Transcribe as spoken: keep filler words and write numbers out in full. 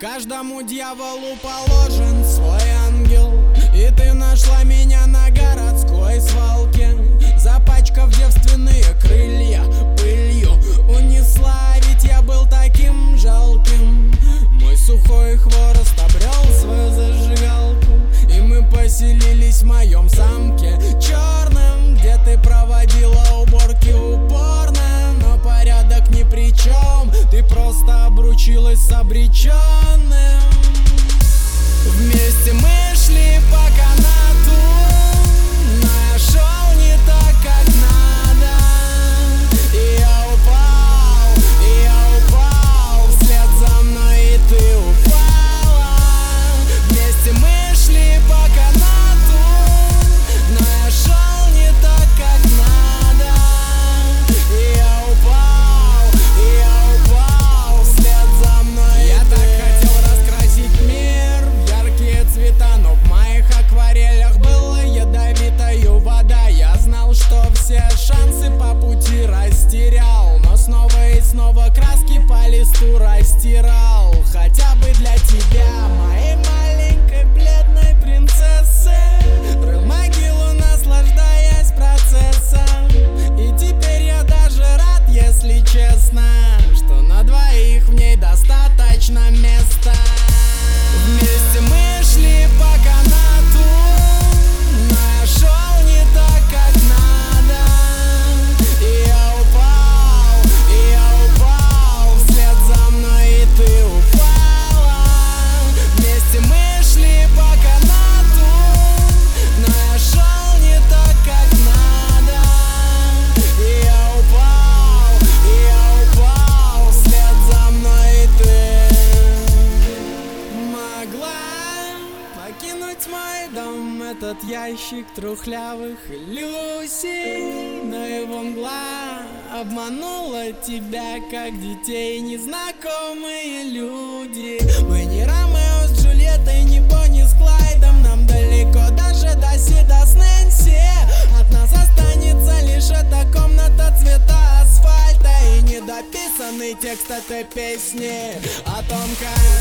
Каждому дьяволу положен свой ангел, и ты нашла меня на городской свалке, запачкав девственные крылья пылью. Унесла, ведь я был таким жалким. Мой сухой хворост обрел свою зажигалку, и мы поселились в моем замке черном, где ты проводила уборки упорно. Но порядок ни при чем, ты просто обручилась с обреченным. Вместе мы шли по канату, но я шел не так, как надо. И я упал, и я упал, вслед за мной и ты упала. Вместе мы шли по канату, но я шел не так, как надо. И я упал, и я упал, вслед за мной. Я так хотел раскрасить мир в яркие цвета, но в моих акварелях была ядовитая вода. Я знал, что все шансы по пути растерял, но снова и снова краски по листу растирал. Хотя бы для тебя, моей маленькой бледной принцессы, рыл могилу, наслаждаясь процессом. И теперь я даже рад, если честно, что на двоих в ней достаточно места. Вместе мы шли по канату, но я шел не так, как надо. И я упал, и я упал, вслед за мной и ты упала. Вместе мы шли по канату, но я шел не так, как надо. И я упал, и я упал, вслед за мной и ты. Могла покинуть мой дом, этот ящик трухлявых иллюзий, но его мгла обманула тебя, как детей незнакомые люди. Мы не Ромео с Джульеттой, не Бонни с Клайдом, нам далеко даже до Сида с Нэнси. От нас останется лишь эта комната цвета асфальта и недописанный текст этой песни о том, как